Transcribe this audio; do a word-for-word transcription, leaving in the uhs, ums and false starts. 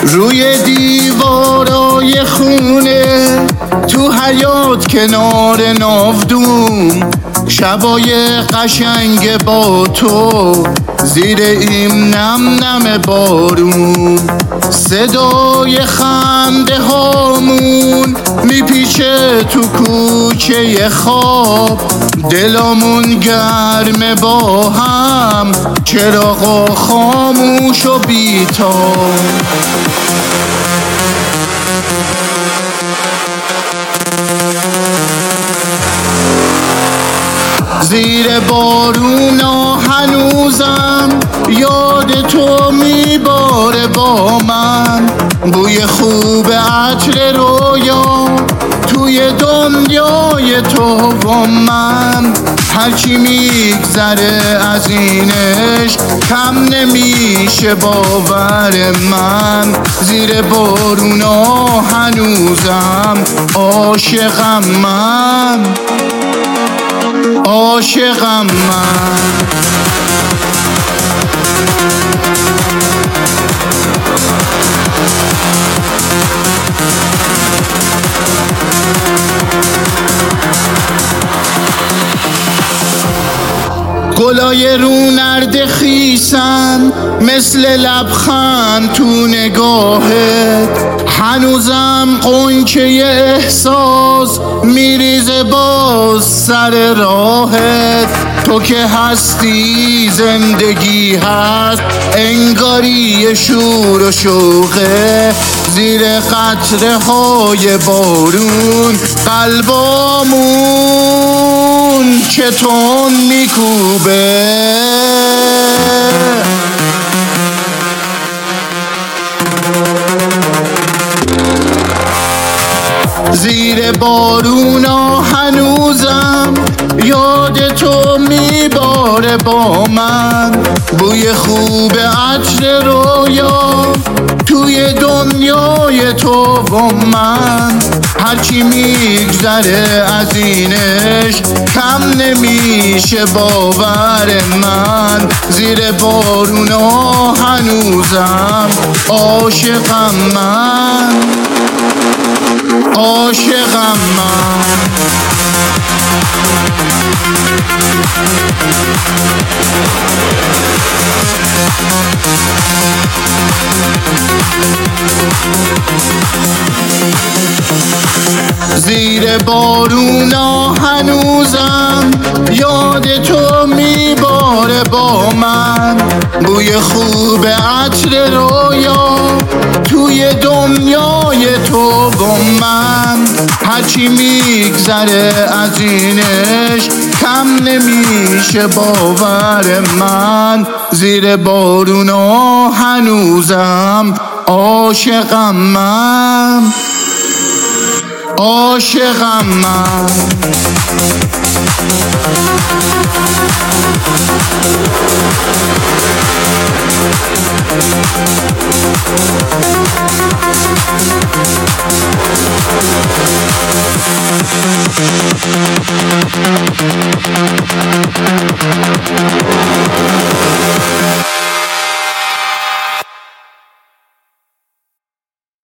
روی دیوارای خونه، تو حیاط کنار ناودون، شبای قشنگ با تو زیر این نم نم بارون، صدای خنده هامون میپیچه تو کوچه خواب، دلامون گرمه با هم، چراغا خاموش و بیتاب. زیر بارونا هنوزم یاد تو میباره با من، بوی خوب عطر رویا توی دنیای تو و من. هرچی میگذره از اینش کم نمیشه باور من، زیر بارونا هنوزم عاشقم من، عاشقم من. گلای رو نرد خیسن مثل لبخند تو نگاهت، هنوزم قنچه احساس میریزه باز سر راهت. تو که هستی زندگی هست، انگاری شور و شوقه، زیر قطره های بارون قلبامون چطور میکوبه. زیر بارونا هنوزم یاد تو میباره با من، بوی خوب عطر رویا توی دنیای تو و من. هرچی میگذره از اینش کم نمیشه باور من، زیر بارونا هنوزم عاشقم من، عاشقم من. زیر بارونا هنوزم یاد تو میباره با من، بوی خوب عطر رویا توی دنیای تو و من. هرچی میگذره از اینش کم نمیشه باور من، زیر بارونا هنوزم عاشقم من، عاشقم من. We'll be right back.